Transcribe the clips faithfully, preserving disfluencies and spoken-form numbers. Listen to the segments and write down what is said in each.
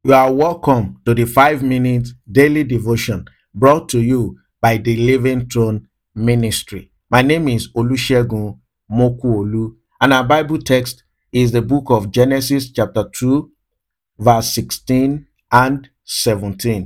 You are welcome to the five minute daily devotion brought to you by the Living Throne Ministry. My name is Olusegun Mokuolu, and our Bible text is the book of Genesis, chapter two, verse sixteen and seventeen.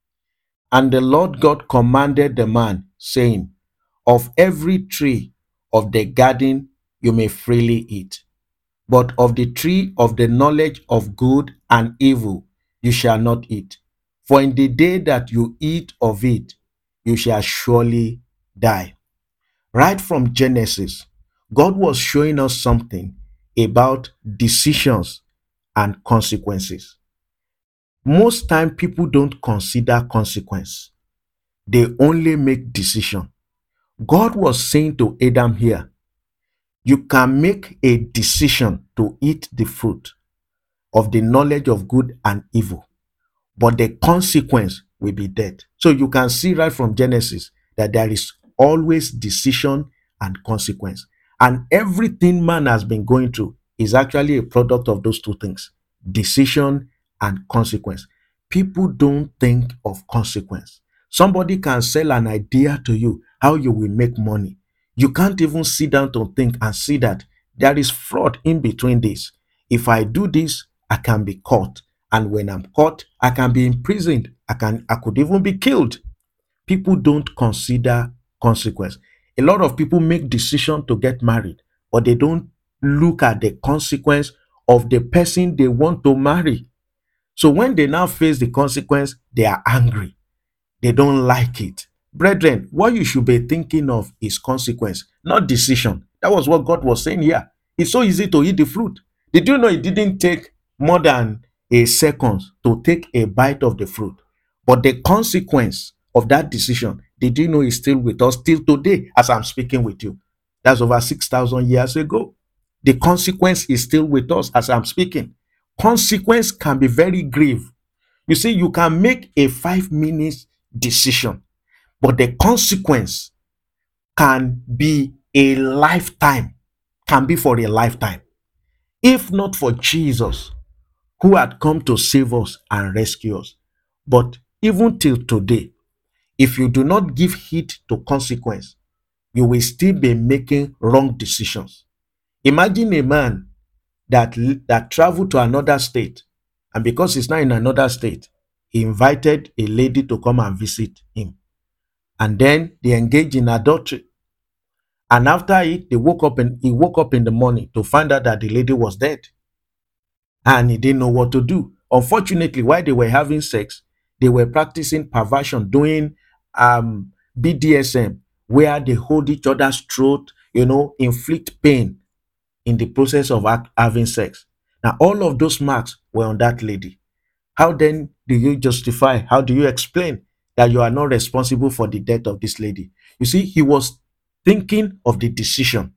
And the Lord God commanded the man, saying, of every tree of the garden you may freely eat, but of the tree of the knowledge of good and evil you shall not eat. For in the day that you eat of it, you shall surely die. Right from Genesis, God was showing us something about decisions and consequences. Most time people don't consider consequence. They only make decision. God was saying to Adam here, you can make a decision to eat the fruit of the knowledge of good and evil, but the consequence will be death. So you can see right from Genesis that there is always decision and consequence. And everything man has been going through is actually a product of those two things, decision and consequence. People don't think of consequence. Somebody can sell an idea to you how you will make money. You can't even sit down to think and see that there is fraud in between this. If I do this, I can be caught. And when I'm caught, I can be imprisoned. I can I could even be killed. People don't consider consequence. A lot of people make decision to get married, but they don't look at the consequence of the person they want to marry. So when they now face the consequence, they are angry. They don't like it. Brethren, what you should be thinking of is consequence, not decision. That was what God was saying here. It's so easy to eat the fruit. Did you know it didn't take more than a second to take a bite of the fruit? But the consequence of that decision, did you know is still with us till today as I'm speaking with you? That's over six thousand years ago. The consequence is still with us as I'm speaking. Consequence can be very grave. You see, you can make a five minutes decision, but the consequence can be a lifetime, can be for a lifetime. If not for Jesus, who had come to save us and rescue us. But even till today, if you do not give heed to consequence, you will still be making wrong decisions. Imagine a man that that traveled to another state, and because he's now in another state, he invited a lady to come and visit him, and then they engaged in adultery. And after it, they woke up and he woke up in the morning to find out that the lady was dead, and he didn't know what to do. Unfortunately, while they were having sex, they were practicing perversion, doing um, B D S M, where they hold each other's throat, you know, inflict pain in the process of act, having sex. Now, all of those marks were on that lady. How then do you justify? How do you explain that you are not responsible for the death of this lady? You see, he was thinking of the decision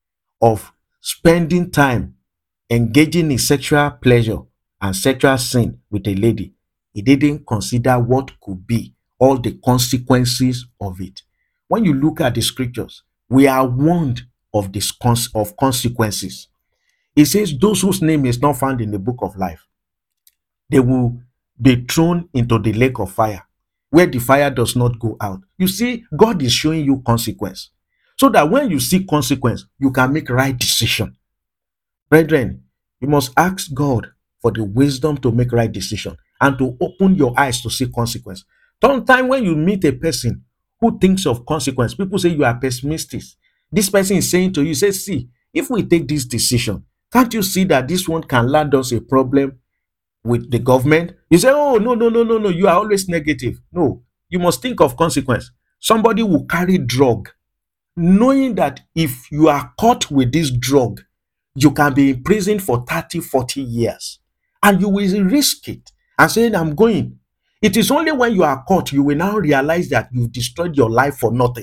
of spending time engaging in sexual pleasure and sexual sin with a lady. He didn't consider what could be all the consequences of it. When you look at the scriptures, we are warned of this cons- of consequences. It says, those whose name is not found in the book of life, they will be thrown into the lake of fire, where the fire does not go out. You see, God is showing you consequence, so that when you see consequence, you can make right decision. Brethren, you must ask God for the wisdom to make right decision and to open your eyes to see consequence. Sometimes when you meet a person who thinks of consequence, people say you are pessimistic. This person is saying to you, say, see, if we take this decision, can't you see that this one can land us a problem with the government? You say, oh, no, no, no, no, no, you are always negative. No, you must think of consequence. Somebody will carry drug, knowing that if you are caught with this drug, you can be in prison for thirty, forty years, and you will risk it and saying, I'm going. It is only when you are caught you will now realize that you've destroyed your life for nothing.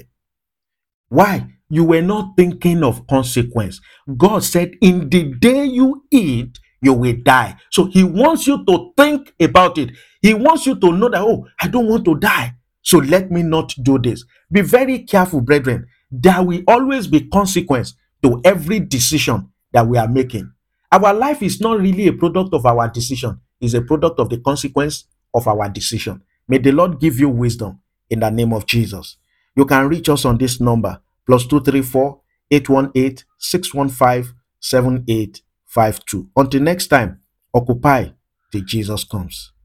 Why? You were not thinking of consequence. God said, in the day you eat, you will die. So he wants you to think about it. He wants you to know that, oh, I don't want to die, so let me not do this. Be very careful, brethren. There will always be consequence to every decision that we are making. Our life is not really a product of our decision, it's a product of the consequence of our decision. May the Lord give you wisdom in the name of Jesus. You can reach us on this number plus two three four eight one eight six one five seven eight five two. Until next time, occupy till Jesus comes.